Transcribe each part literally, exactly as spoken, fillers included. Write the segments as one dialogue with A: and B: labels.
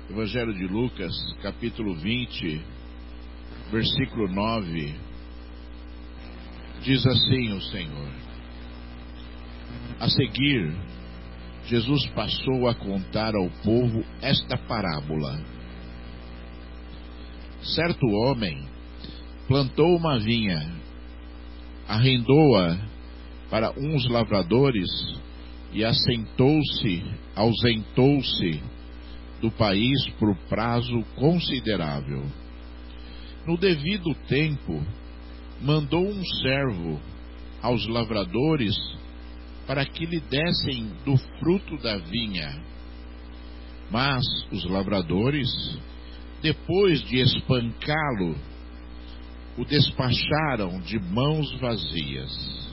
A: Evangelho de Lucas, capítulo vinte, versículo nove, diz assim o Senhor: a seguir, Jesus passou a contar ao povo esta parábola. Certo homem plantou uma vinha, arrendou-a para uns lavradores e assentou-se, ausentou-se do país por prazo considerável. No devido tempo, mandou um servo aos lavradores para que lhe dessem do fruto da vinha. Mas os lavradores, depois de espancá-lo, o despacharam de mãos vazias.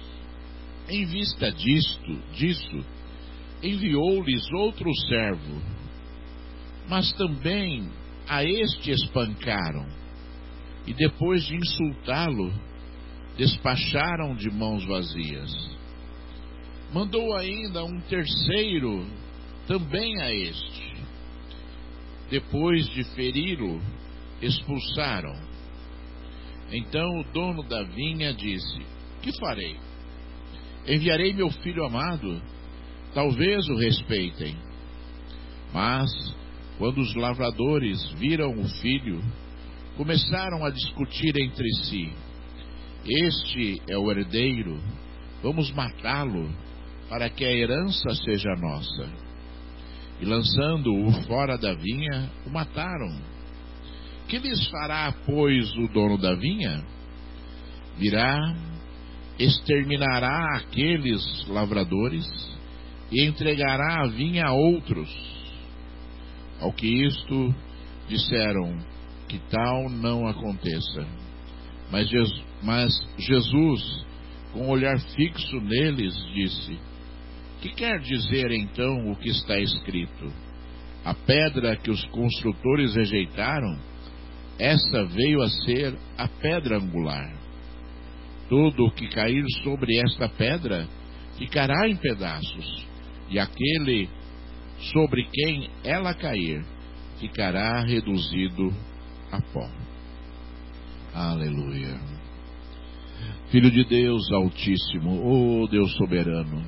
A: Em vista disto, disso, enviou-lhes outro servo, mas também a este espancaram, e depois de insultá-lo, despacharam de mãos vazias. Mandou ainda um terceiro, também a este. Depois de feri-lo, expulsaram. Então o dono da vinha disse: que farei? Enviarei meu filho amado, talvez o respeitem. Mas, quando os lavradores viram o filho, começaram a discutir entre si: este é o herdeiro, vamos matá-lo, para que a herança seja nossa. E lançando-o fora da vinha, o mataram. Que lhes fará, pois, o dono da vinha? Virá, exterminará aqueles lavradores e entregará a vinha a outros. Ao que isto disseram que tal não aconteça. Mas Jesus, mas Jesus, com um olhar fixo neles, disse: que quer dizer então o que está escrito? A pedra que os construtores rejeitaram, essa veio a ser a pedra angular. Todo o que cair sobre esta pedra ficará em pedaços, e aquele sobre quem ela cair ficará reduzido a pó. Aleluia. Filho de Deus Altíssimo, oh Deus soberano,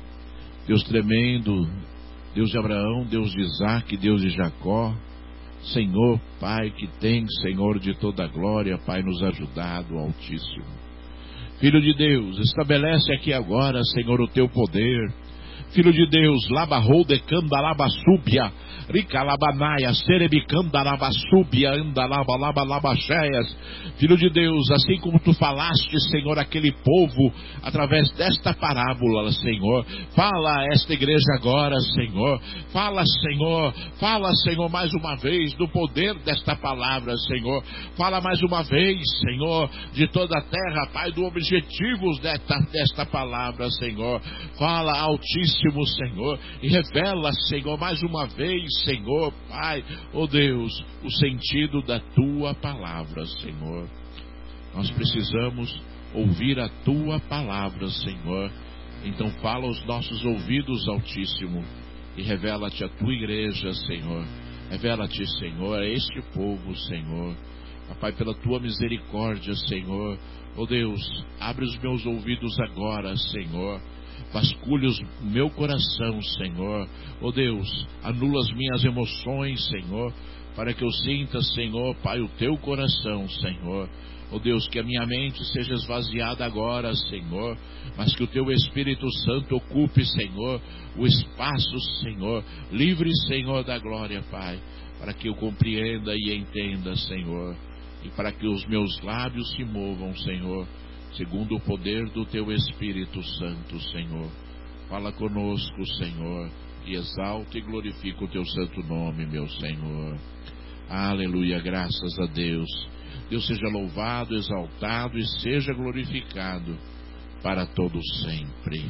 A: Deus tremendo, Deus de Abraão, Deus de Isaac, Deus de Jacó, Senhor, Pai que tem, Senhor de toda a glória, Pai, nos ajudado, Altíssimo. Filho de Deus, estabelece aqui agora, Senhor, o teu poder. Filho de Deus, labarrou de candalabasúbia, ricalabanaia, serebicandalabasúbia, andalabalabalabaxéias. Filho de Deus, assim como tu falaste, Senhor, aquele povo, através desta parábola, Senhor, fala a esta igreja agora, Senhor, fala, Senhor, fala, Senhor, mais uma vez, do poder desta palavra, Senhor, fala mais uma vez, Senhor, de toda a terra, Pai, do objetivo desta, desta palavra, Senhor, fala, Altíssimo, Senhor, e revela, Senhor, mais uma vez, Senhor, Pai, oh Deus, o sentido da tua palavra, Senhor. Nós precisamos ouvir a tua palavra, Senhor. Então fala aos nossos ouvidos, Altíssimo, e revela-te a tua igreja, Senhor. Revela-te, Senhor, a este povo, Senhor. Pai, pela tua misericórdia, Senhor, oh Deus, abre os meus ouvidos agora, Senhor. Vasculha o meu coração, Senhor. Oh Deus, anula as minhas emoções, Senhor, para que eu sinta, Senhor, Pai, o teu coração, Senhor. Oh Deus, que a minha mente seja esvaziada agora, Senhor, mas que o teu Espírito Santo ocupe, Senhor, o espaço, Senhor, livre, Senhor, da glória, Pai, para que eu compreenda e entenda, Senhor, e para que os meus lábios se movam, Senhor, segundo o poder do teu Espírito Santo, Senhor. Fala conosco, Senhor, e exalta e glorifica o teu santo nome, meu Senhor. Aleluia, graças a Deus. Deus seja louvado, exaltado e seja glorificado para todo sempre.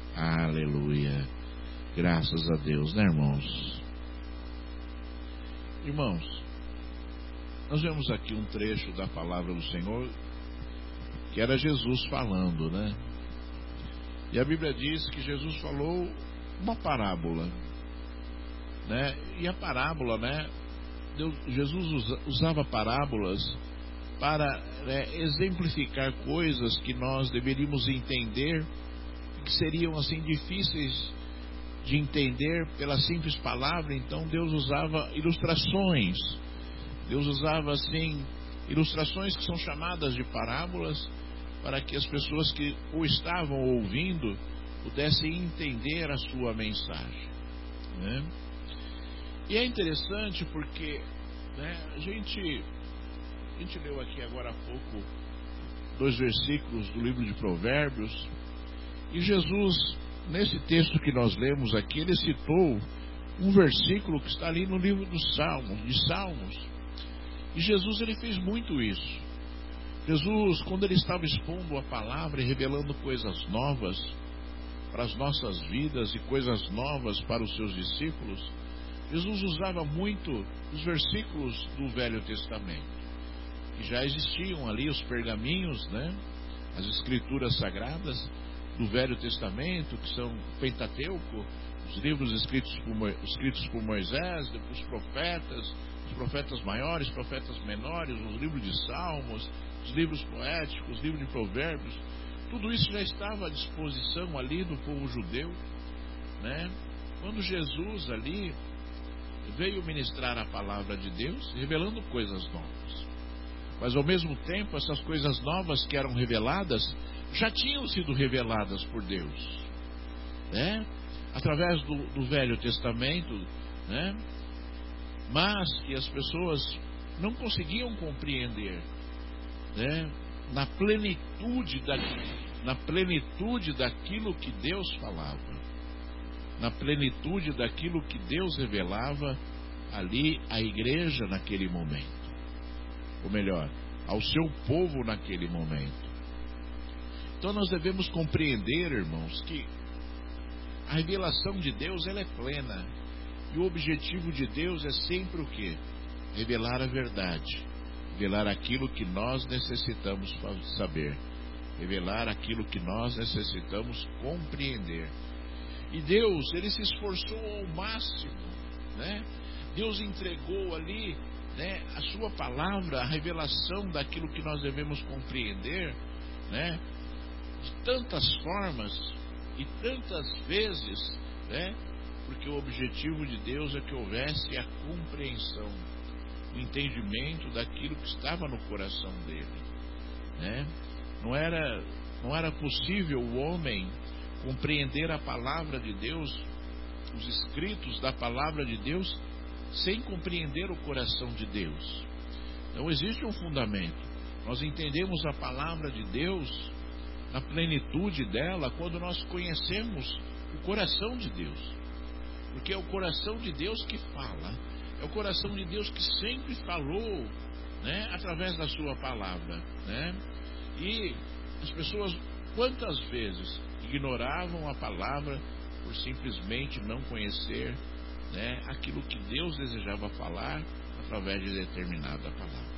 A: Aleluia. Graças a Deus, né, irmãos? Irmãos, nós vemos aqui um trecho da palavra do Senhor, que era Jesus falando, né? E a Bíblia diz que Jesus falou uma parábola. né? E a parábola, né? Deus, Jesus usa, usava parábolas para, né, exemplificar coisas que nós deveríamos entender, que seriam assim difíceis de entender pela simples palavra. Então Deus usava ilustrações. Deus usava assim ilustrações que são chamadas de parábolas, para que as pessoas que o estavam ouvindo pudessem entender a sua mensagem, né? E é interessante porque, né, a gente a gente leu aqui agora há pouco dois versículos do livro de Provérbios, e Jesus, nesse texto que nós lemos aqui, ele citou um versículo que está ali no livro dos Salmos, de Salmos. E Jesus, ele fez muito isso. Jesus, quando ele estava expondo a palavra e revelando coisas novas para as nossas vidas e coisas novas para os seus discípulos, Jesus usava muito os versículos do Velho Testamento, que já existiam ali, os pergaminhos, né? As escrituras sagradas do Velho Testamento, que são o Pentateuco, os livros escritos por, escritos por Moisés, os profetas, os profetas maiores, profetas menores, os livros de Salmos, os livros poéticos, os livros de Provérbios. Tudo isso já estava à disposição ali do povo judeu, né? Quando Jesus ali veio ministrar a palavra de Deus, revelando coisas novas. Mas ao mesmo tempo, essas coisas novas que eram reveladas já tinham sido reveladas por Deus, né? Através do, do Velho Testamento, né? Mas que as pessoas não conseguiam compreender, né? Na plenitude da, na plenitude daquilo que Deus falava, na plenitude daquilo que Deus revelava ali à igreja naquele momento, ou melhor, ao seu povo naquele momento. Então nós devemos compreender, irmãos, que a revelação de Deus, ela é plena, e o objetivo de Deus é sempre o quê? Revelar a verdade, revelar aquilo que nós necessitamos saber, revelar aquilo que nós necessitamos compreender. E Deus, ele se esforçou ao máximo, né? Deus entregou ali, né, a sua palavra, a revelação daquilo que nós devemos compreender, né, de tantas formas e tantas vezes, né, porque o objetivo de Deus é que houvesse a compreensão, o entendimento daquilo que estava no coração dele, né? Não era, não era possível o homem compreender a palavra de Deus, os escritos da palavra de Deus, sem compreender o coração de Deus. Então existe um fundamento. Nós entendemos a palavra de Deus na plenitude dela quando nós conhecemos o coração de Deus, porque é o coração de Deus que fala, é o coração de Deus que sempre falou, né, através da sua palavra, né? E as pessoas, quantas vezes ignoravam a palavra por simplesmente não conhecer, né, aquilo que Deus desejava falar através de determinada palavra.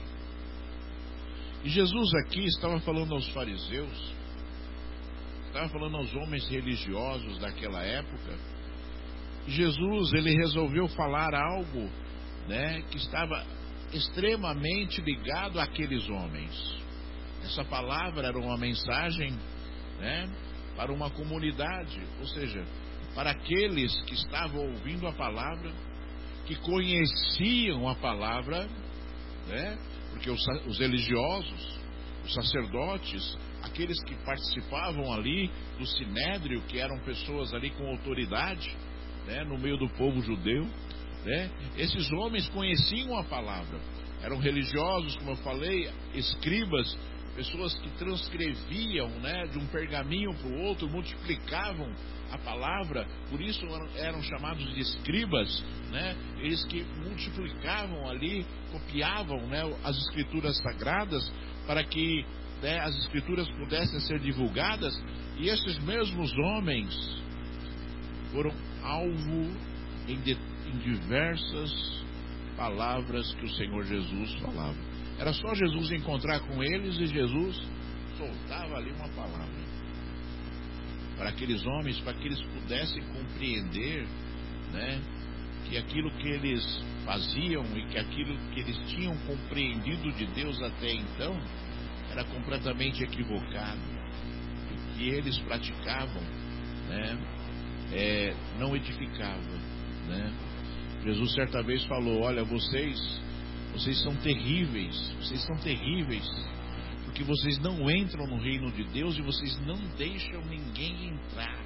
A: E Jesus aqui estava falando aos fariseus, estava falando aos homens religiosos daquela época. E Jesus, ele resolveu falar algo, né, que estava extremamente ligado àqueles homens. Essa palavra era uma mensagem, né, para uma comunidade, ou seja, para aqueles que estavam ouvindo a palavra, que conheciam a palavra, né? Porque os, os religiosos, os sacerdotes, aqueles que participavam ali do sinédrio, que eram pessoas ali com autoridade, né, no meio do povo judeu, né? Esses homens conheciam a palavra, eram religiosos, como eu falei, escribas, pessoas que transcreviam, né, de um pergaminho para o outro, multiplicavam a palavra, por isso eram, eram chamados de escribas, né? Eles que multiplicavam ali, copiavam, né, as escrituras sagradas para que, né, as escrituras pudessem ser divulgadas. E esses mesmos homens foram alvo em, de, em diversas palavras que o Senhor Jesus falava. Era só Jesus encontrar com eles e Jesus soltava ali uma palavra para aqueles homens, para que eles pudessem compreender, né, que aquilo que eles faziam e que aquilo que eles tinham compreendido de Deus até então era completamente equivocado. O que eles praticavam, né, é, não edificava, né? Jesus certa vez falou: olha, vocês, vocês são terríveis, vocês são terríveis, porque vocês não entram no reino de Deus e vocês não deixam ninguém entrar.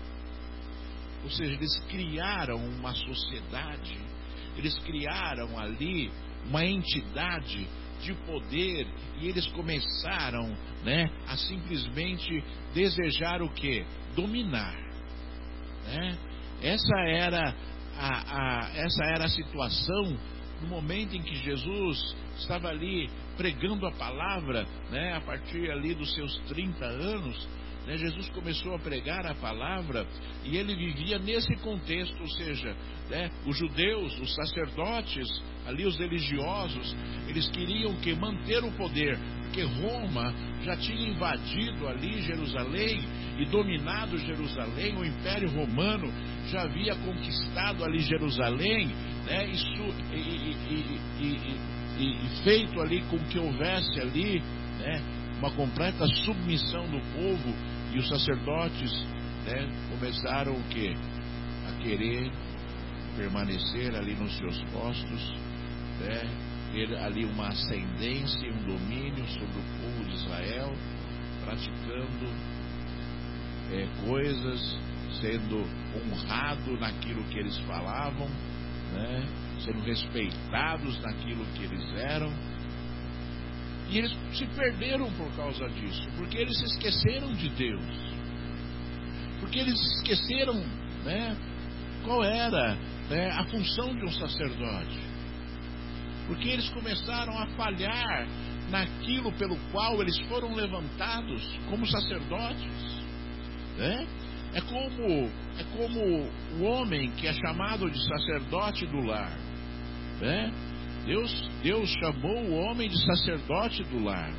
A: Ou seja, eles criaram uma sociedade, eles criaram ali uma entidade de poder e eles começaram, né, a simplesmente desejar o quê? Dominar, né? Essa era a, a, essa era a situação no momento em que Jesus estava ali pregando a palavra, né, a partir ali dos seus trinta anos. Né, Jesus começou a pregar a palavra e ele vivia nesse contexto, ou seja, né, os judeus, os sacerdotes, ali os religiosos, eles queriam que manter o poder, porque Roma já tinha invadido ali Jerusalém e dominado Jerusalém, o Império Romano já havia conquistado ali Jerusalém, né, e, e, e, e, e, e feito ali com que houvesse ali, né, uma completa submissão do povo, e os sacerdotes, né, começaram o quê? A querer permanecer ali nos seus postos, né, ter ali uma ascendência e um domínio sobre o povo de Israel, praticando é, coisas, sendo honrado naquilo que eles falavam, né, sendo respeitados naquilo que eles eram. E eles se perderam por causa disso, porque eles se esqueceram de Deus, porque eles esqueceram, né, qual era, né, a função de um sacerdote, porque eles começaram a falhar naquilo pelo qual eles foram levantados como sacerdotes, né? É como, é como o homem que é chamado de sacerdote do lar, né? Deus, Deus chamou o homem de sacerdote do lar,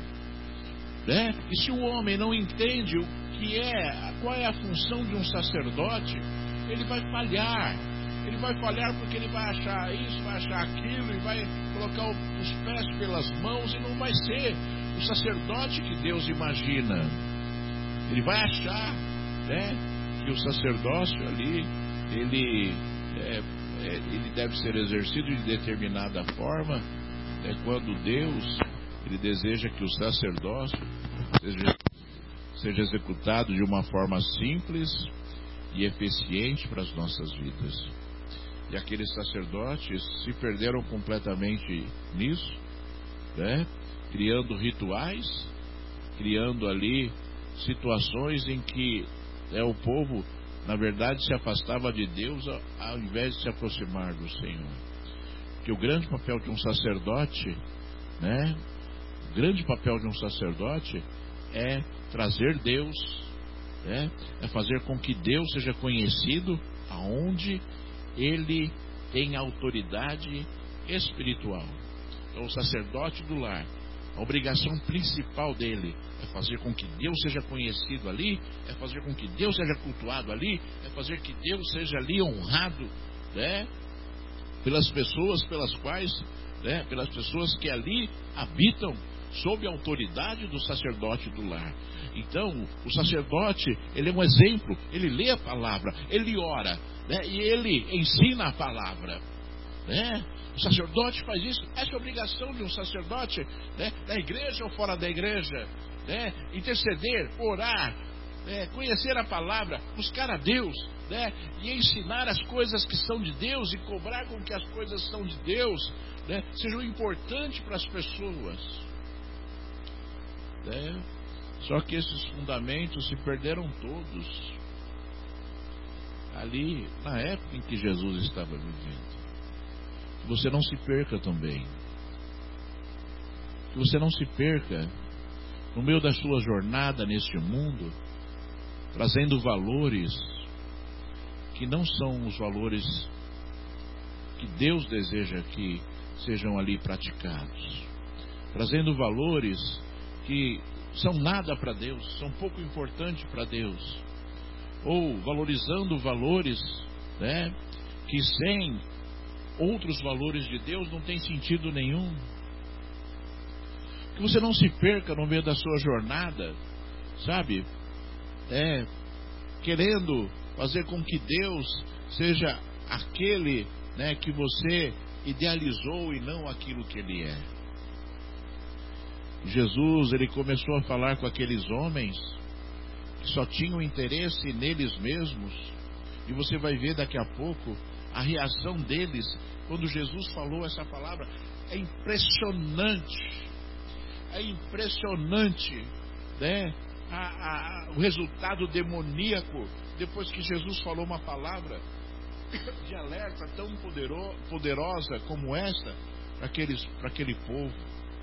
A: né? E se o homem não entende o que é, qual é a função de um sacerdote, ele vai falhar. Ele vai falhar porque ele vai achar isso, vai achar aquilo, e vai colocar os pés pelas mãos, e não vai ser o sacerdote que Deus imagina. Ele vai achar, né, que o sacerdócio ali, ele é, É, ele deve ser exercido de determinada forma, é, quando Deus ele deseja que o sacerdócio seja, seja executado de uma forma simples e eficiente para as nossas vidas. E aqueles sacerdotes se perderam completamente nisso, né? Criando rituais, criando ali situações em que é, o povo na verdade se afastava de Deus ao invés de se aproximar do Senhor. Porque o grande papel de um sacerdote, né, o grande papel de um sacerdote é trazer Deus, né, é fazer com que Deus seja conhecido aonde ele tem autoridade espiritual. Então, o sacerdote do lar, a obrigação principal dele é fazer com que Deus seja conhecido ali, é fazer com que Deus seja cultuado ali, é fazer que Deus seja ali honrado, né, pelas pessoas pelas quais, né, pelas pessoas que ali habitam sob a autoridade do sacerdote do lar. Então, o sacerdote, ele é um exemplo, ele lê a palavra, ele ora, né, e ele ensina a palavra, né? O sacerdote faz isso. Essa é a obrigação de um sacerdote, né, da igreja ou fora da igreja, né? Interceder, orar, né, conhecer a palavra, buscar a Deus, né, e ensinar as coisas que são de Deus e cobrar com que as coisas que são de Deus, né, sejam importantes para as pessoas, né? Só que esses fundamentos se perderam todos ali na época em que Jesus estava vivendo. Que você não se perca também. Que você não se perca no meio da sua jornada neste mundo, trazendo valores que não são os valores que Deus deseja que sejam ali praticados. Trazendo valores que são nada para Deus, são pouco importantes para Deus. Ou valorizando valores, né, que sem outros valores de Deus, não tem sentido nenhum. Que você não se perca no meio da sua jornada, sabe? É, querendo fazer com que Deus seja aquele, né, que você idealizou e não aquilo que Ele é. Jesus, Ele começou a falar com aqueles homens que só tinham interesse neles mesmos, e você vai ver daqui a pouco a reação deles quando Jesus falou essa palavra. É impressionante, é impressionante, né? A, a, o resultado demoníaco depois que Jesus falou uma palavra de alerta tão podero, poderosa como esta para aqueles, para aquele povo,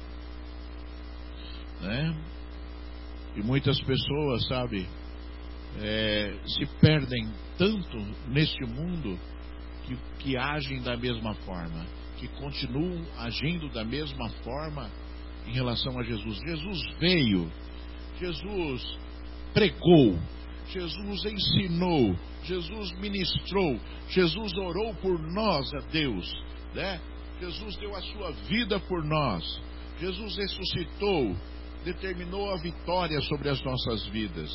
A: né? E muitas pessoas, sabe, é, se perdem tanto neste mundo que, que agem da mesma forma, que continuam agindo da mesma forma em relação a Jesus. Jesus veio, Jesus pregou, Jesus ensinou, Jesus ministrou, Jesus orou por nós a Deus, né? Jesus deu a sua vida por nós, Jesus ressuscitou, determinou a vitória sobre as nossas vidas,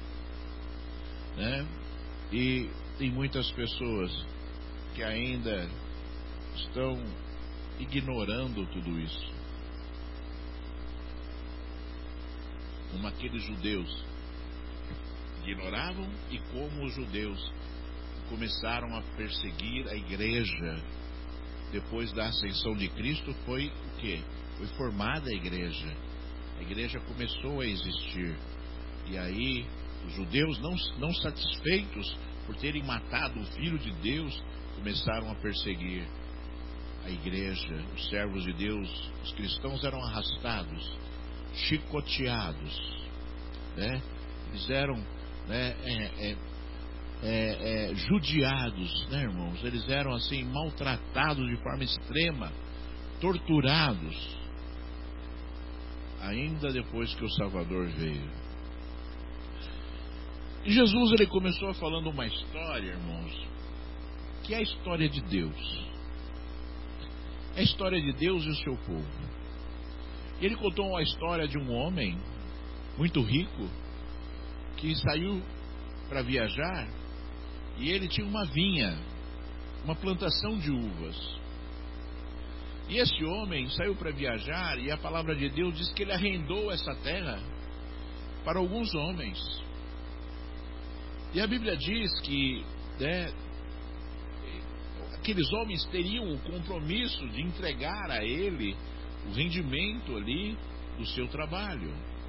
A: né? E tem muitas pessoas que ainda estão ignorando tudo isso, como aqueles judeus ignoravam, e como os judeus começaram a perseguir a igreja. Depois da ascensão de Cristo foi o quê? Foi formada a igreja. A igreja começou a existir. E aí os judeus, não, não satisfeitos por terem matado o Filho de Deus, começaram a perseguir a igreja, os servos de Deus. Os cristãos eram arrastados, chicoteados, né? Eles eram, né, é, é, é, é, judiados, né, irmãos? Eles eram assim maltratados de forma extrema, torturados, ainda depois que o Salvador veio. E Jesus, ele começou falando uma história, irmãos, que é a história de Deus. É a história de Deus e o seu povo. E ele contou a história de um homem muito rico que saiu para viajar, e ele tinha uma vinha, uma plantação de uvas. E esse homem saiu para viajar, e a palavra de Deus diz que ele arrendou essa terra para alguns homens. E a Bíblia diz que, né, aqueles homens teriam o compromisso de entregar a ele o rendimento ali do seu trabalho,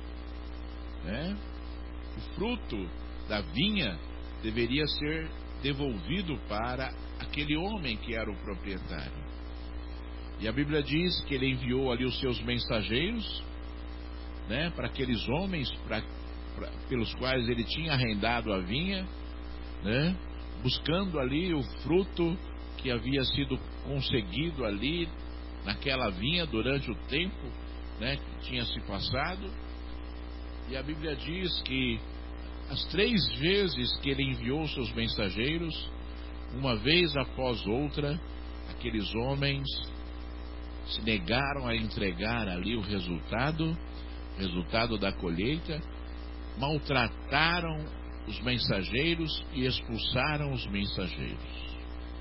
A: né? O fruto da vinha deveria ser devolvido para aquele homem que era o proprietário. E a Bíblia diz que ele enviou ali os seus mensageiros, né, para aqueles homens pra, pra, pelos quais ele tinha arrendado a vinha, né, buscando ali o fruto que havia sido conseguido ali naquela vinha durante o tempo, né, que tinha se passado. E a Bíblia diz que as três vezes que ele enviou seus mensageiros, uma vez após outra, aqueles homens se negaram a entregar ali o resultado, resultado da colheita, maltrataram os mensageiros e expulsaram os mensageiros.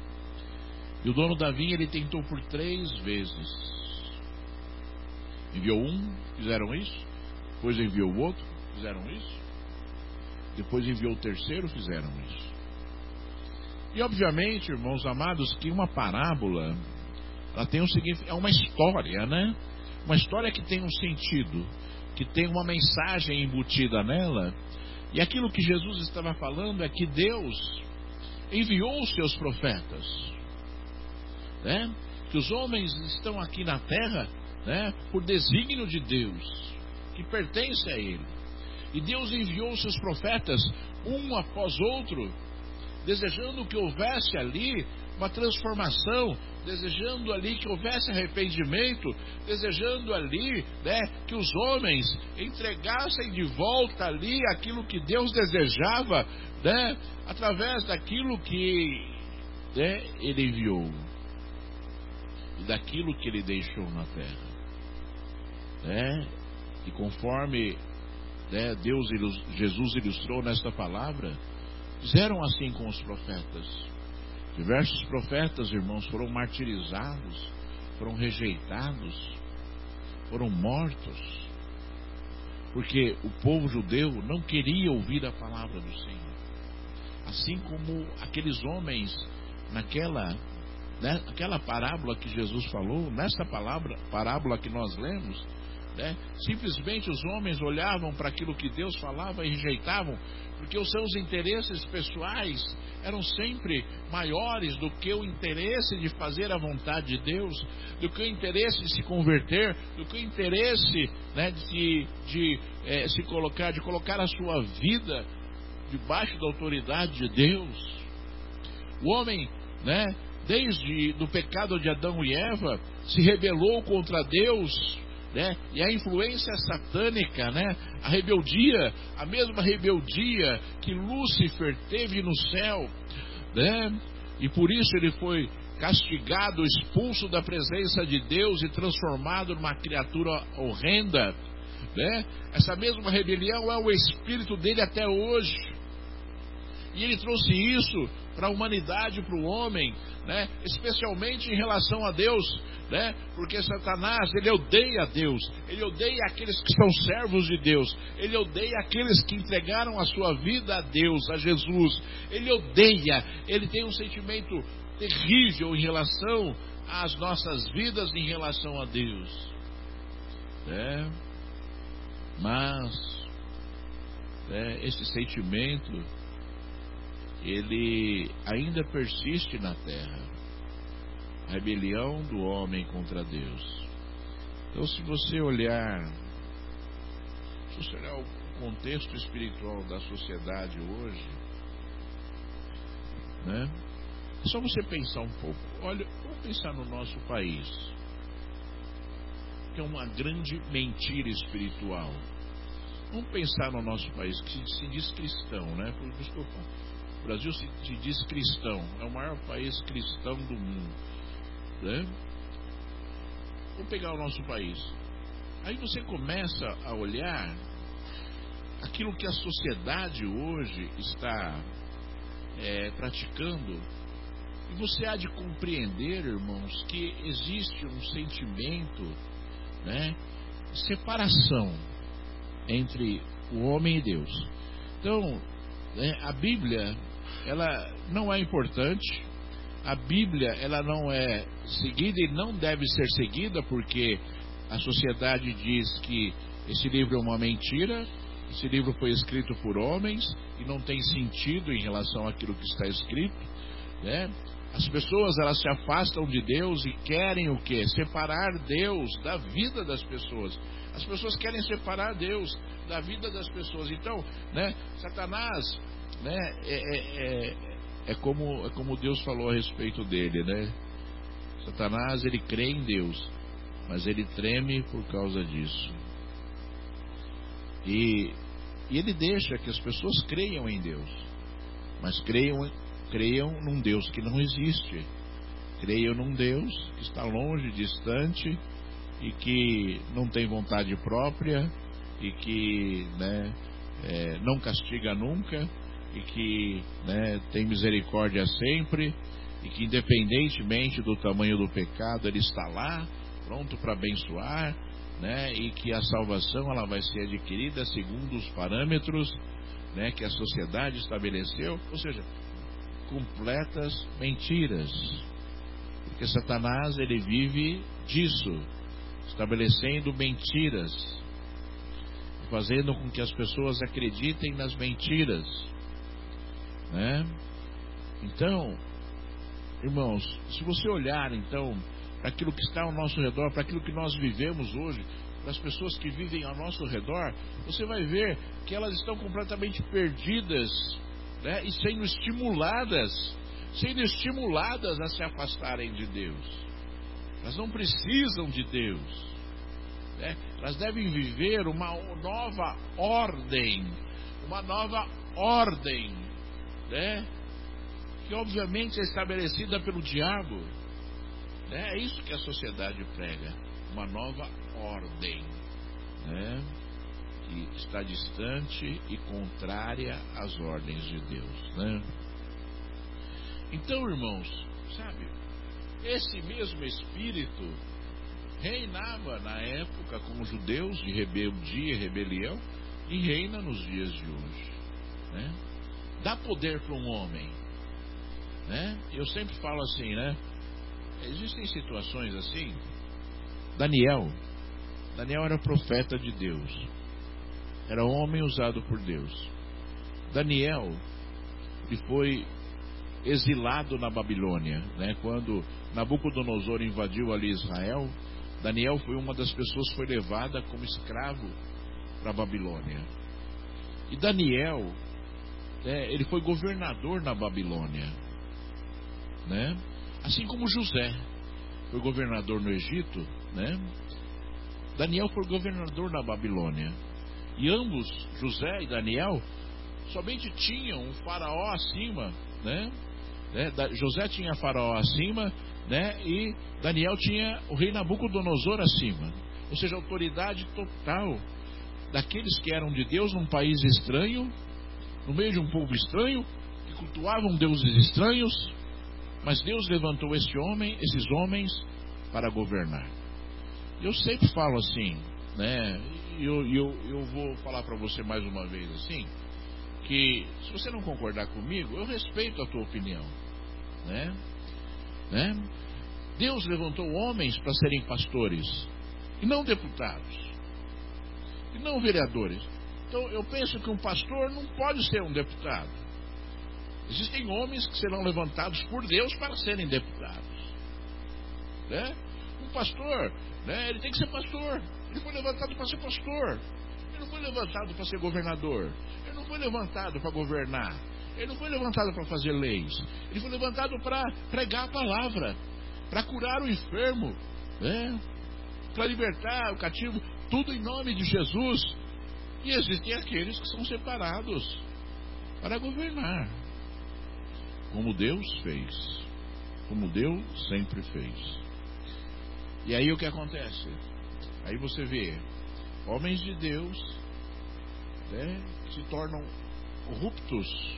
A: E o dono da vinha, ele tentou por três vezes. Enviou um, fizeram isso. Depois enviou o outro, fizeram isso. Depois enviou o terceiro, fizeram isso. E obviamente, irmãos amados, que uma parábola, ela tem um significado, é uma história, né? Uma história que tem um sentido, que tem uma mensagem embutida nela. E aquilo que Jesus estava falando é que Deus enviou os seus profetas, né? Que os homens estão aqui na terra, né, por desígnio de Deus, que pertence a Ele. E Deus enviou os seus profetas, um após outro, desejando que houvesse ali uma transformação, desejando ali que houvesse arrependimento, desejando ali, né, que os homens entregassem de volta ali aquilo que Deus desejava, né, através daquilo que, né, Ele enviou. e daquilo que ele deixou na terra. Né? E conforme, né, Deus, Jesus ilustrou nesta palavra, fizeram assim com os profetas. Diversos profetas, irmãos, foram martirizados, foram rejeitados, foram mortos, porque o povo judeu não queria ouvir a palavra do Senhor. Assim como aqueles homens naquela, né, aquela parábola que Jesus falou, nessa palavra, parábola que nós lemos, né, simplesmente os homens olhavam para aquilo que Deus falava e rejeitavam, porque os seus interesses pessoais eram sempre maiores do que o interesse de fazer a vontade de Deus, do que o interesse de se converter, do que o interesse, né, de, de é, se colocar, de colocar a sua vida debaixo da autoridade de Deus. O homem, né, desde do pecado de Adão e Eva, se rebelou contra Deus, né, e a influência satânica, né, a rebeldia, a mesma rebeldia que Lúcifer teve no céu, né, e por isso ele foi castigado, expulso da presença de Deus e transformado numa criatura horrenda, né? Essa mesma rebelião é o espírito dele até hoje. E ele trouxe isso para a humanidade, para o homem, né? Especialmente em relação a Deus, né? Porque Satanás, ele odeia a Deus, ele odeia aqueles que são servos de Deus, ele odeia aqueles que entregaram a sua vida a Deus, a Jesus. Ele odeia, ele tem um sentimento terrível em relação às nossas vidas, em relação a Deus, né? Mas, né, esse sentimento, ele ainda persiste na terra. A rebelião do homem contra Deus. Então, se você olhar, se você olhar o contexto espiritual da sociedade hoje, né? É só você pensar um pouco. Olha, vamos pensar no nosso país, que é uma grande mentira espiritual. Vamos pensar no nosso país, que se diz cristão, né? Por isso que eu falo. O Brasil se diz cristão, é o maior país cristão do mundo, né? Vamos pegar o nosso país. Aí você começa a olhar aquilo que a sociedade hoje está é, praticando, e você há de compreender, irmãos, que existe um sentimento, né, de separação entre o homem e Deus. Então, né, a Bíblia, ela não é importante. A Bíblia, ela não é seguida e não deve ser seguida, porque a sociedade diz que esse livro é uma mentira, esse livro foi escrito por homens e não tem sentido em relação àquilo que está escrito, né? As pessoas, elas se afastam de Deus e querem o quê? Separar Deus da vida das pessoas. As pessoas querem separar Deus da vida das pessoas. Então, né, Satanás, né, é, é, é, é, como, é como Deus falou a respeito dele, né? Satanás, ele crê em Deus, mas ele treme por causa disso. E, e ele deixa que as pessoas creiam em Deus, mas creiam, creiam num Deus que não existe. Creiam num Deus que está longe, distante, e que não tem vontade própria, e que, né, é, não castiga nunca, e que, né, tem misericórdia sempre, e que independentemente do tamanho do pecado, ele está lá, pronto para abençoar, né, e que a salvação, ela vai ser adquirida segundo os parâmetros, né, que a sociedade estabeleceu. Ou seja, completas mentiras, porque Satanás, ele vive disso, estabelecendo mentiras, fazendo com que as pessoas acreditem nas mentiras, né? Então, irmãos, se você olhar então para aquilo que está ao nosso redor, para aquilo que nós vivemos hoje, para as pessoas que vivem ao nosso redor, você vai ver que elas estão completamente perdidas, né? E sendo estimuladas, sendo estimuladas a se afastarem de Deus. Elas não precisam de Deus, né? Elas devem viver uma nova ordem, uma nova ordem, né? Que obviamente é estabelecida pelo diabo, É isso que a sociedade prega, uma nova ordem, né? Que está distante e contrária às ordens de Deus, né? Então, irmãos, sabe, esse mesmo espírito reinava na época com os judeus de rebeldia e rebelião e reina nos dias de hoje, né? Dá poder para um homem, né? Eu sempre falo assim, né? Existem situações assim. Daniel Daniel era profeta de Deus, era homem usado por Deus. Daniel, ele foi exilado na Babilônia, né? Quando Nabucodonosor invadiu ali Israel, Daniel foi uma das pessoas que foi levada como escravo para a Babilônia. E Daniel, né, ele foi governador na Babilônia, né? Assim como José foi governador no Egito, né? Daniel foi governador na Babilônia. E ambos, José e Daniel, somente tinham um faraó acima, né? né? José tinha faraó acima, né? E Daniel tinha o rei Nabucodonosor acima. Ou seja, autoridade total daqueles que eram de Deus num país estranho, no meio de um povo estranho, que cultuavam deuses estranhos. Mas Deus levantou esse homem, esses homens para governar. Eu sempre falo assim, né? E eu, eu, eu vou falar para você mais uma vez assim, que se você não concordar comigo, eu respeito a tua opinião, né? né? Deus levantou homens para serem pastores e não deputados e não vereadores. Então eu penso que um pastor não pode ser um deputado. Existem homens que serão levantados por Deus para serem deputados, né? Um pastor, né, ele tem que ser pastor. Ele foi levantado para ser pastor. Ele não foi levantado para ser governador. Ele não foi levantado para governar. Ele não foi levantado para fazer leis. Ele foi levantado para pregar a palavra, para curar o enfermo, né, para libertar o cativo, tudo em nome de Jesus. E existem aqueles que são separados para governar, como Deus fez, como Deus sempre fez. E aí o que acontece? Aí você vê homens de Deus, né, que se tornam corruptos,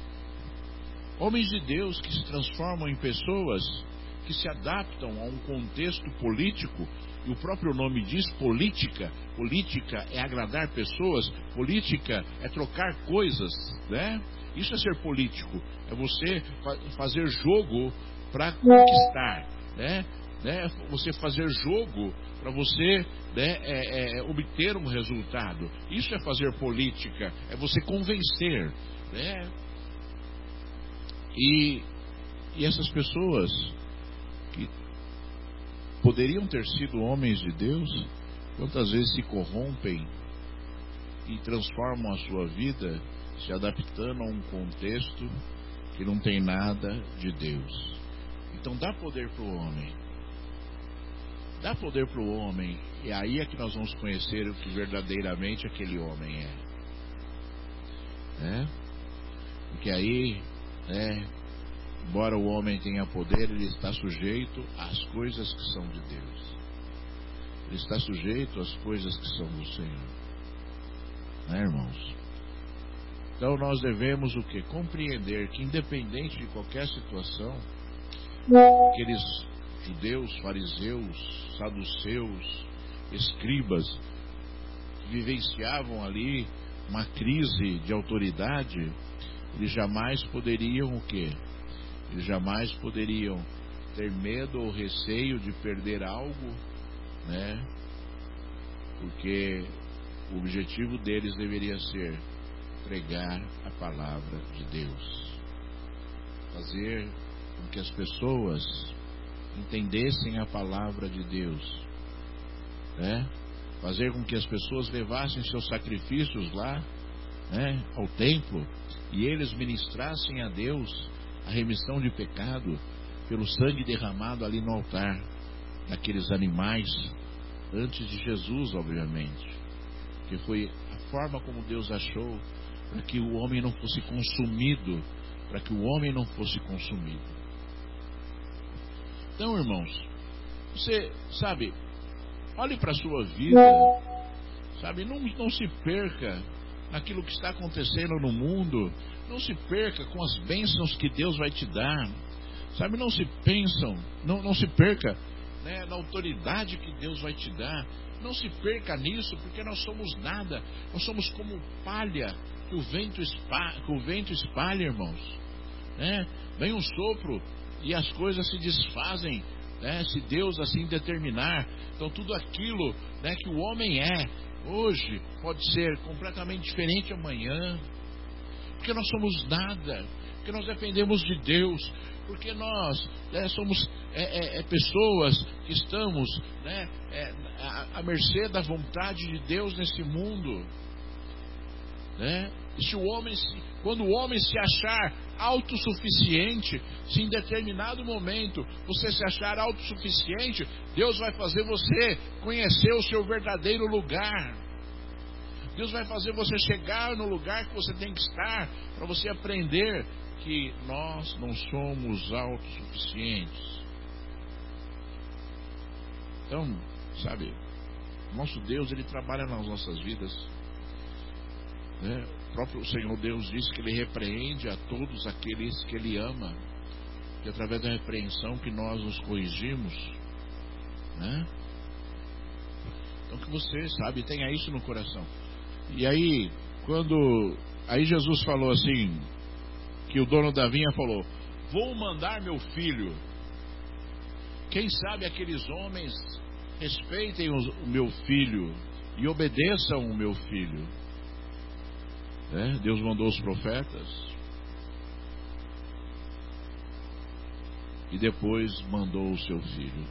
A: homens de Deus que se transformam em pessoas que se adaptam a um contexto político, e o próprio nome diz política. Política é agradar pessoas, política é trocar coisas, né? Isso é ser político, é você fazer jogo para conquistar, né? Né? Você fazer jogo para você, né, é, é, obter um resultado. Isso é fazer política, é você convencer, né? E, e essas pessoas que poderiam ter sido homens de Deus, quantas vezes se corrompem e transformam a sua vida se adaptando a um contexto que não tem nada de Deus. Então dá poder para o homem. Dá poder para o homem, e aí é que nós vamos conhecer o que verdadeiramente aquele homem é. é? Porque aí, né, embora o homem tenha poder, ele está sujeito às coisas que são de Deus. Ele está sujeito às coisas que são do Senhor. Né, irmãos? Então nós devemos o quê? Compreender que independente de qualquer situação, aqueles judeus, fariseus, saduceus, escribas, que vivenciavam ali uma crise de autoridade, eles jamais poderiam o quê? Eles jamais poderiam ter medo ou receio de perder algo, né? Porque o objetivo deles deveria ser pregar a palavra de Deus, fazer com que as pessoas entendessem a palavra de Deus, né? Fazer com que as pessoas levassem seus sacrifícios lá, né, ao templo, e eles ministrassem a Deus a remissão de pecado pelo sangue derramado ali no altar daqueles animais, antes de Jesus, obviamente, que foi a forma como Deus achou para que o homem não fosse consumido, para que o homem não fosse consumido. Então, irmãos, Você, sabe, olhe para a sua vida, sabe, não, não se perca naquilo que está acontecendo no mundo, não se perca com as bênçãos que Deus vai te dar, sabe, não se pensam, não, não se perca, né, na autoridade que Deus vai te dar, não se perca nisso, porque nós somos nada, nós somos como palha que o vento espalha, que o vento espalha, irmãos, né? Vem um sopro e as coisas se desfazem, né, se Deus assim determinar. Então tudo aquilo, né, que o homem é hoje pode ser completamente diferente amanhã, porque nós somos nada, porque nós dependemos de Deus, porque nós, né, somos é, é, é, pessoas que estamos, né, é, à, à mercê da vontade de Deus nesse mundo, né? E se o homem, quando o homem se achar autossuficiente, se em determinado momento você se achar autossuficiente, Deus vai fazer você conhecer o seu verdadeiro lugar. Deus vai fazer você chegar no lugar que você tem que estar, para você aprender que nós não somos autossuficientes. Então, sabe, nosso Deus, Ele trabalha nas nossas vidas, né? O próprio Senhor Deus diz que Ele repreende a todos aqueles que Ele ama, que através da repreensão que nós nos corrigimos, né? Então que você, sabe, tenha isso no coração. E aí, quando aí Jesus falou assim, que o dono da vinha falou: vou mandar meu filho. Quem sabe aqueles homens respeitem o meu filho e obedeçam o meu filho. É, Deus mandou os profetas e depois mandou o seu filho,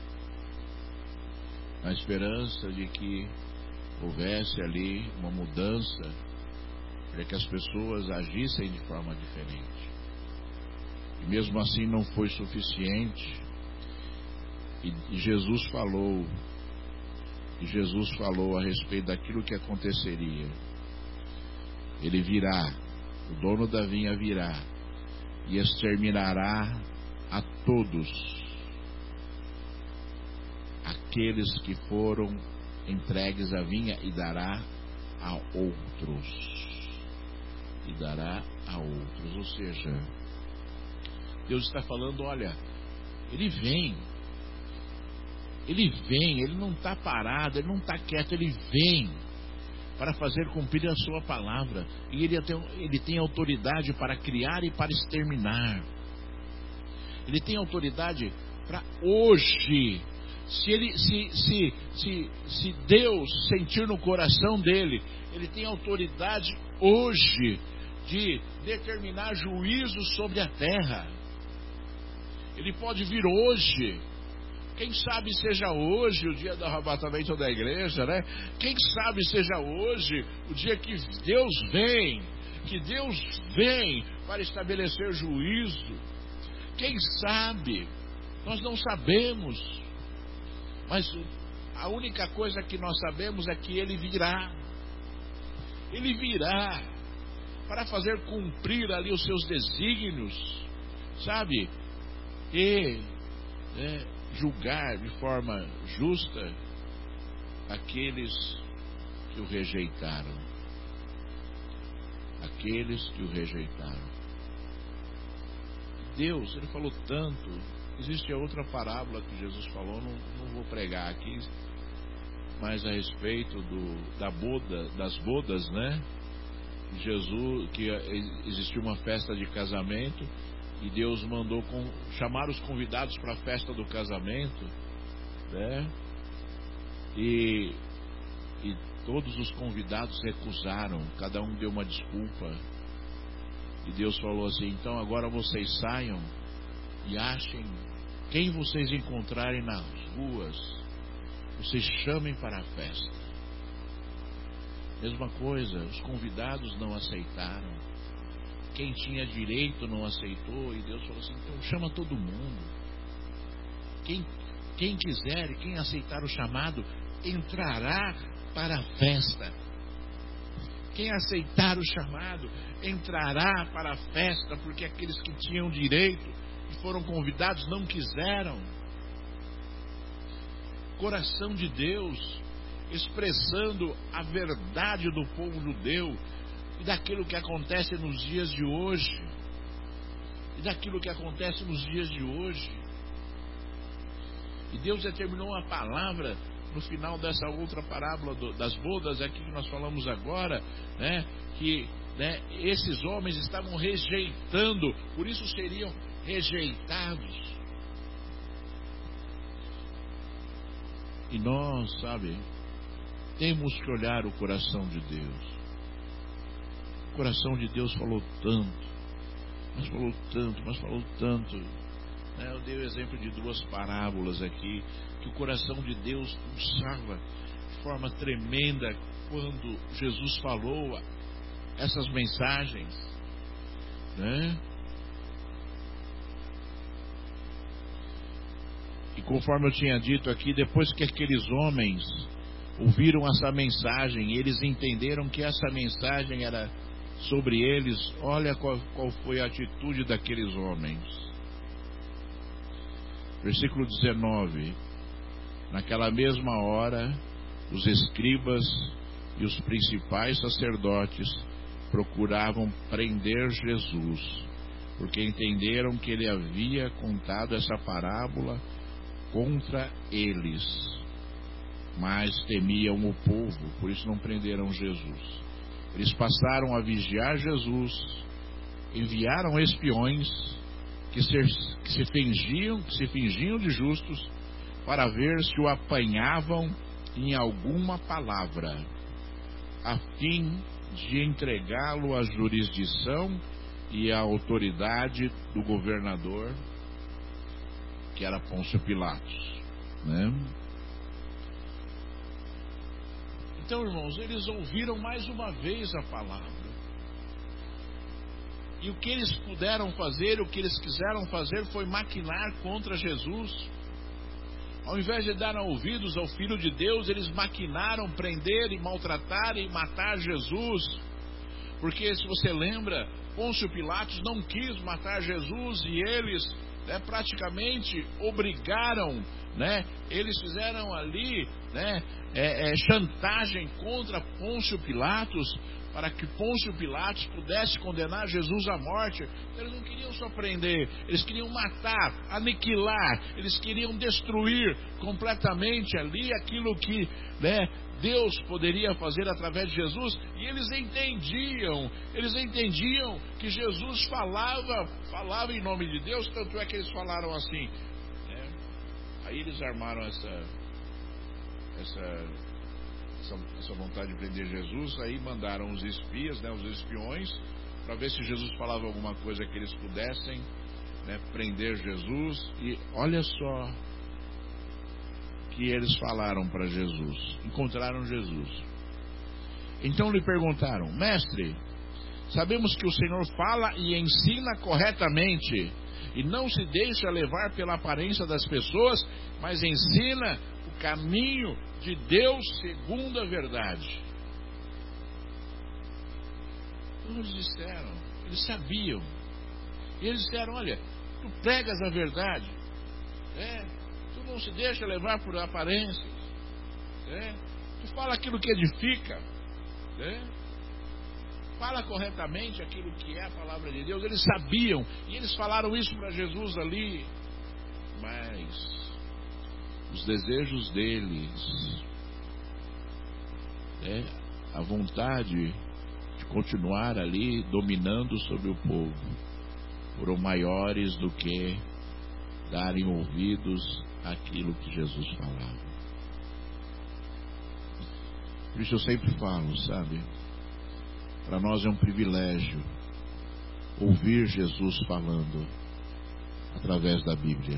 A: na esperança de que houvesse ali uma mudança, para que as pessoas agissem de forma diferente. E mesmo assim não foi suficiente. E Jesus falou, e Jesus falou a respeito daquilo que aconteceria. Ele virá, o dono da vinha virá e exterminará a todos aqueles que foram entregues à vinha e dará a outros. E dará a outros. Ou seja, Deus está falando, olha, Ele vem. Ele vem, Ele não está parado, Ele não está quieto, Ele vem para fazer cumprir a sua palavra. E Ele tem, ele tem autoridade para criar e para exterminar. Ele tem autoridade para hoje. Se, ele, se, se, se, se Deus sentir no coração dele, Ele tem autoridade hoje de determinar juízo sobre a terra. Ele pode vir hoje. Quem sabe seja hoje o dia do arrebatamento da igreja, né? Quem sabe seja hoje o dia que Deus vem, que Deus vem para estabelecer juízo. Quem sabe? Nós não sabemos. Mas a única coisa que nós sabemos é que Ele virá. Ele virá para fazer cumprir ali os seus desígnios, sabe? E é, julgar de forma justa aqueles que o rejeitaram. Aqueles que o rejeitaram. Deus, Ele falou tanto. Existe a outra parábola que Jesus falou, não, não vou pregar aqui, mas a respeito do, da boda, das bodas, né? Jesus, que existiu uma festa de casamento e Deus mandou com, chamar os convidados para a festa do casamento, né? E, e todos os convidados recusaram, cada um deu uma desculpa. E Deus falou assim: então agora vocês saiam e achem quem vocês encontrarem nas ruas, vocês chamem para a festa. Mesma coisa, os convidados não aceitaram. Quem tinha direito não aceitou. E Deus falou assim: então chama todo mundo. Quem, quem quiser e quem aceitar o chamado entrará para a festa. Quem aceitar o chamado entrará para a festa, porque aqueles que tinham direito e foram convidados não quiseram. coração de Deus, expressando a verdade do povo judeu e daquilo que acontece nos dias de hoje. E daquilo que acontece nos dias de hoje. E Deus determinou uma palavra no final dessa outra parábola do, das bodas aqui que nós falamos agora, né, que né, esses homens estavam rejeitando, por isso seriam rejeitados. E nós, sabe, temos que olhar o coração de Deus. O coração de Deus falou tanto, mas falou tanto, mas falou tanto. Né? Eu dei o exemplo de duas parábolas aqui, que o coração de Deus pulsava de forma tremenda quando Jesus falou essas mensagens, né? E conforme eu tinha dito aqui, depois que aqueles homens ouviram essa mensagem, eles entenderam que essa mensagem era sobre eles. Olha qual, qual foi a atitude daqueles homens. Versículo dezenove. Naquela mesma hora, os escribas e os principais sacerdotes procuravam prender Jesus, porque entenderam que ele havia contado essa parábola contra eles, mas temiam o povo, por isso não prenderam Jesus. Eles passaram a vigiar Jesus, enviaram espiões que se, que se fingiam, que se fingiam de justos, para ver se o apanhavam em alguma palavra, a fim de entregá-lo à jurisdição e à autoridade do governador, que era Pôncio Pilatos, né? Então, irmãos, eles ouviram mais uma vez a palavra. E o que eles puderam fazer, o que eles quiseram fazer foi maquinar contra Jesus. Ao invés de dar ouvidos ao Filho de Deus, eles maquinaram prender e maltratar e matar Jesus. Porque, se você lembra, Pôncio Pilatos não quis matar Jesus e eles, né, praticamente obrigaram, né, eles fizeram ali, né, é, é, chantagem contra Pôncio Pilatos, para que Pôncio Pilatos pudesse condenar Jesus à morte. Eles não queriam só prender, eles queriam matar, aniquilar, eles queriam destruir completamente ali aquilo que, né, Deus poderia fazer através de Jesus. E eles entendiam, eles entendiam que Jesus falava, falava em nome de Deus, tanto é que eles falaram assim, né? Aí eles armaram essa, essa, essa, essa vontade de prender Jesus, aí mandaram os espias, né, os espiões, para ver se Jesus falava alguma coisa que eles pudessem, né, prender Jesus. E olha só que eles falaram para Jesus. Encontraram Jesus. Então lhe perguntaram: mestre, sabemos que o Senhor fala e ensina corretamente, e não se deixa levar pela aparência das pessoas, mas ensina o caminho de Deus segundo a verdade. Então eles disseram, eles sabiam, e eles disseram: olha, tu pregas a verdade, é, tu não se deixa levar por aparências, né? Tu fala aquilo que edifica, né? Fala corretamente aquilo que é a palavra de Deus. Eles sabiam, e eles falaram isso para Jesus ali, mas os desejos deles, né, a vontade de continuar ali dominando sobre o povo, foram maiores do que darem ouvidos àquilo que Jesus falava. Por isso eu sempre falo, sabe, para nós é um privilégio ouvir Jesus falando através da Bíblia.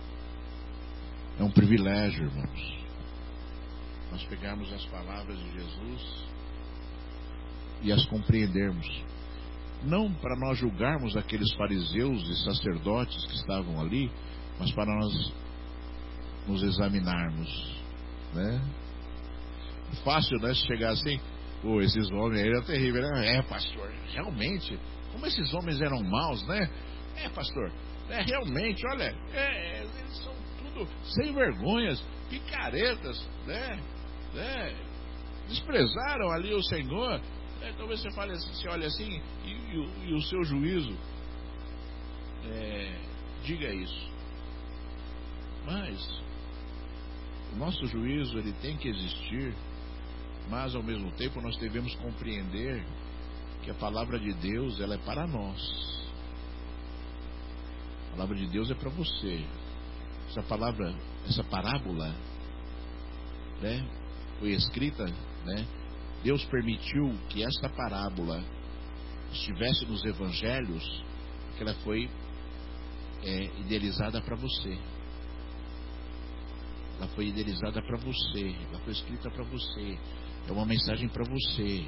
A: É um privilégio, irmãos, nós pegarmos as palavras de Jesus e as compreendermos. Não para nós julgarmos aqueles fariseus e sacerdotes que estavam ali, mas para nós nos examinarmos, né? Fácil, né? Chegar assim, pô, esses homens aí eram terríveis, né? É, pastor, realmente, como esses homens eram maus, né? É, pastor, é, realmente, olha, é, eles são tudo muito sem vergonhas, picaretas, né? né? Desprezaram ali o Senhor. É, talvez você fale assim, você olha assim e, e, e o seu juízo é, diga isso. Mas o nosso juízo ele tem que existir, mas ao mesmo tempo nós devemos compreender que a palavra de Deus ela é para nós. A palavra de Deus é para você. Essa palavra, essa parábola, né, foi escrita, né? Deus permitiu que esta parábola estivesse nos evangelhos, porque ela foi é, idealizada para você. Ela foi idealizada para você, ela foi escrita para você, é uma mensagem para você.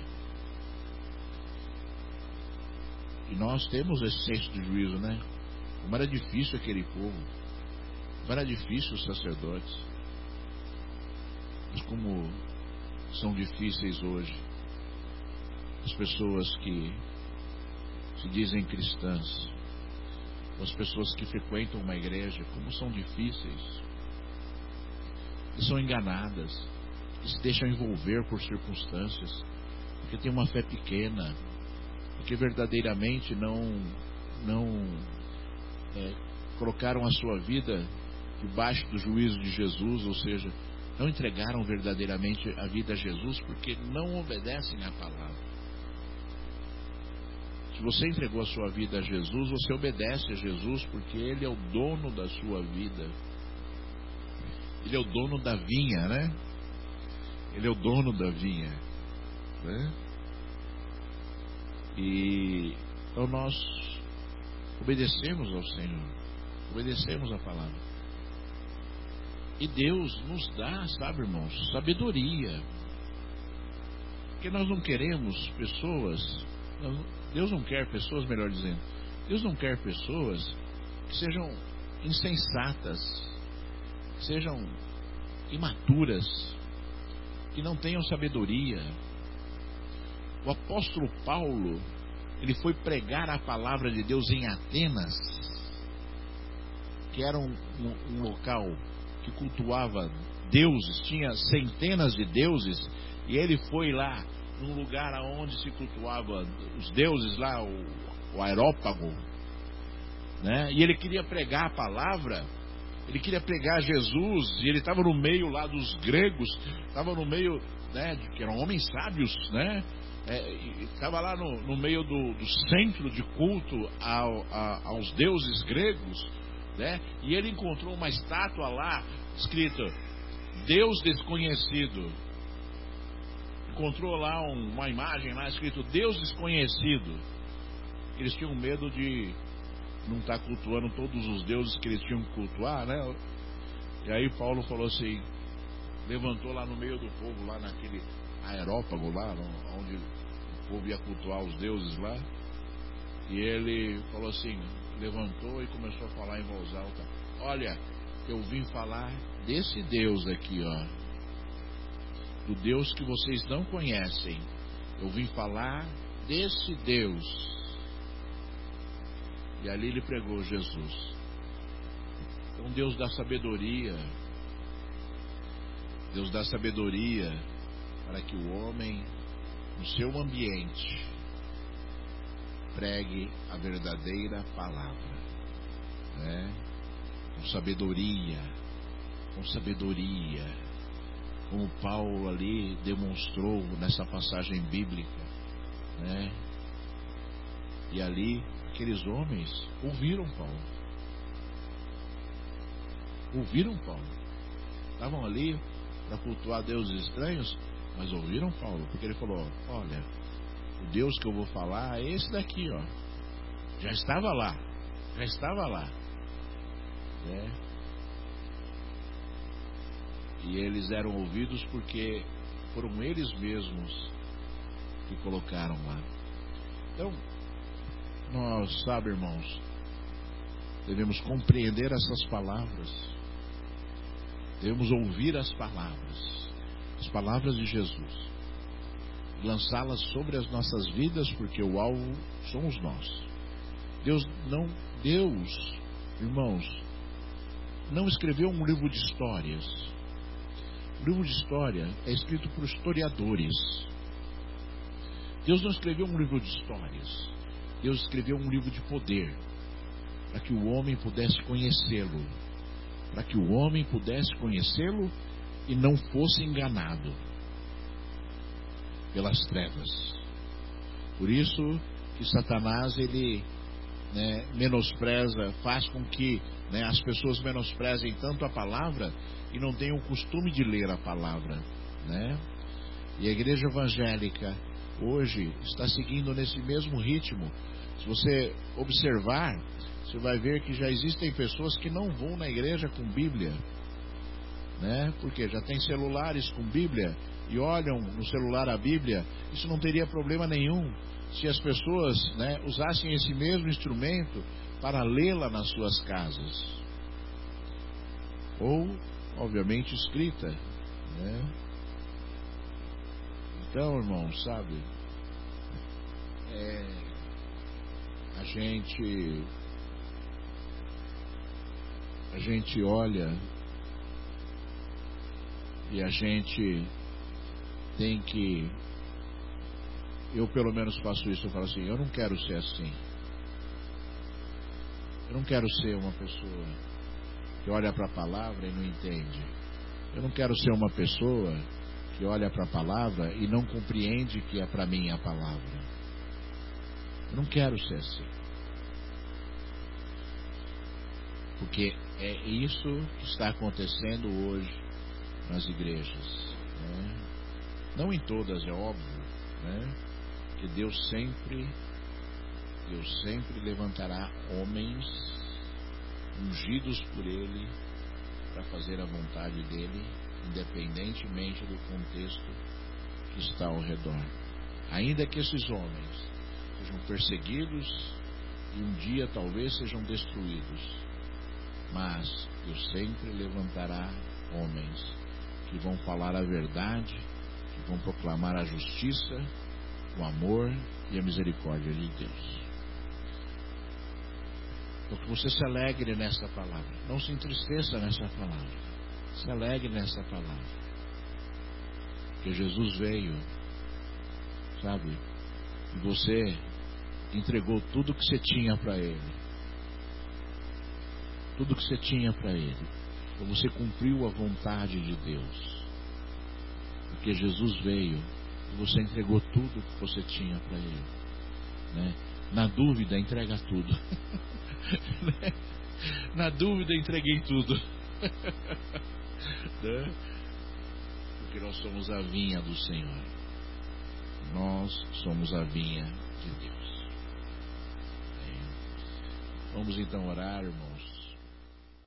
A: E nós temos esse senso de juízo, né? Como era difícil aquele povo, como era difícil os sacerdotes, mas como são difíceis hoje as pessoas que se dizem cristãs, as pessoas que frequentam uma igreja, como são difíceis, e são enganadas, e se deixam envolver por circunstâncias, porque tem uma fé pequena, porque verdadeiramente não, não é, colocaram a sua vida debaixo do juízo de Jesus, ou seja, não entregaram verdadeiramente a vida a Jesus, porque não obedecem à palavra. Se você entregou a sua vida a Jesus, você obedece a Jesus, porque Ele é o dono da sua vida. Ele é o dono da vinha, né? Ele é o dono da vinha, né? E então nós obedecemos ao Senhor, obedecemos a palavra. E Deus nos dá, sabe, irmãos, sabedoria. Porque nós não queremos pessoas, Deus não quer pessoas, melhor dizendo, Deus não quer pessoas que sejam insensatas, que sejam imaturas, que não tenham sabedoria. O apóstolo Paulo, ele foi pregar a palavra de Deus em Atenas, que era um, um, um local que cultuava deuses, tinha centenas de deuses, e ele foi lá num lugar onde se cultuava os deuses lá, o, o Aerópago, né? E ele queria pregar a palavra, ele queria pregar Jesus, e ele estava no meio lá dos gregos, estava no meio, né, de, que eram homens sábios, né? É, estava lá no, no meio do, do centro de culto ao, a, aos deuses gregos, né? E ele encontrou uma estátua lá escrita Deus desconhecido. Encontrou lá um, uma imagem lá escrito Deus desconhecido. Eles tinham medo de não estar cultuando todos os deuses que eles tinham que cultuar, né? E aí Paulo falou assim, levantou lá no meio do povo, lá naquele Aerópago lá, onde o povo ia cultuar os deuses lá, e ele falou assim, levantou e começou a falar em voz alta, olha, eu vim falar desse Deus aqui, ó, do Deus que vocês não conhecem, eu vim falar desse Deus. E ali ele pregou Jesus. Então Deus dá sabedoria, Deus dá sabedoria para que o homem, no seu ambiente, pregue a verdadeira palavra, né? Com sabedoria, com sabedoria, como Paulo ali demonstrou nessa passagem bíblica, né? E ali aqueles homens ouviram Paulo, ouviram Paulo, estavam ali para cultuar deuses estranhos, mas ouviram Paulo, porque ele falou, olha, o Deus que eu vou falar é esse daqui, ó, já estava lá, já estava lá, né? E eles eram ouvidos porque foram eles mesmos que colocaram lá. Então, nós, sabe, irmãos, devemos compreender essas palavras, devemos ouvir as palavras, as palavras de Jesus, lançá-las sobre as nossas vidas, porque o alvo somos nós. Deus não, Deus, irmãos, não escreveu um livro de histórias. O livro de história é escrito por historiadores. Deus não escreveu um livro de histórias. Deus escreveu um livro de poder, para que o homem pudesse conhecê-lo, para que o homem pudesse conhecê-lo e não fosse enganado pelas trevas. Por isso que Satanás, ele, né, menospreza, faz com que, né, as pessoas menosprezem tanto a palavra e não tenham o costume de ler a palavra, né? E a igreja evangélica hoje está seguindo nesse mesmo ritmo. Se você observar, você vai ver que já existem pessoas que não vão na igreja com Bíblia, né? Porque já tem celulares com Bíblia e olham no celular a Bíblia. Isso não teria problema nenhum se as pessoas, né, usassem esse mesmo instrumento para lê-la nas suas casas, ou obviamente escrita, né? Então, irmãos, sabe, é, a gente a gente olha e a gente tem que, eu pelo menos faço isso, eu falo assim, eu não quero ser assim. Eu não quero ser uma pessoa que olha para a palavra e não entende. Eu não quero ser uma pessoa que olha para a palavra e não compreende que é para mim a palavra. Eu não quero ser assim. Porque é isso que está acontecendo hoje nas igrejas, né? Não em todas, é óbvio, né? Que Deus sempre, Deus sempre levantará homens ungidos por Ele para fazer a vontade dEle, independentemente do contexto que está ao redor. Ainda que esses homens sejam perseguidos e um dia talvez sejam destruídos, mas Deus sempre levantará homens que vão falar a verdade, que vão proclamar a justiça, o amor e a misericórdia de Deus. Então que você se alegre nessa palavra, não se entristeça nessa palavra, se alegre nessa palavra, porque Jesus veio, sabe, e você entregou tudo que você tinha para Ele, tudo que você tinha para Ele, então você cumpriu a vontade de Deus, porque Jesus veio e você entregou tudo que você tinha para Ele, né? Na dúvida, entrega tudo. Na dúvida, entreguei tudo. Né? Porque nós somos a vinha do Senhor. Nós somos a vinha de Deus. Vamos então orar, irmãos.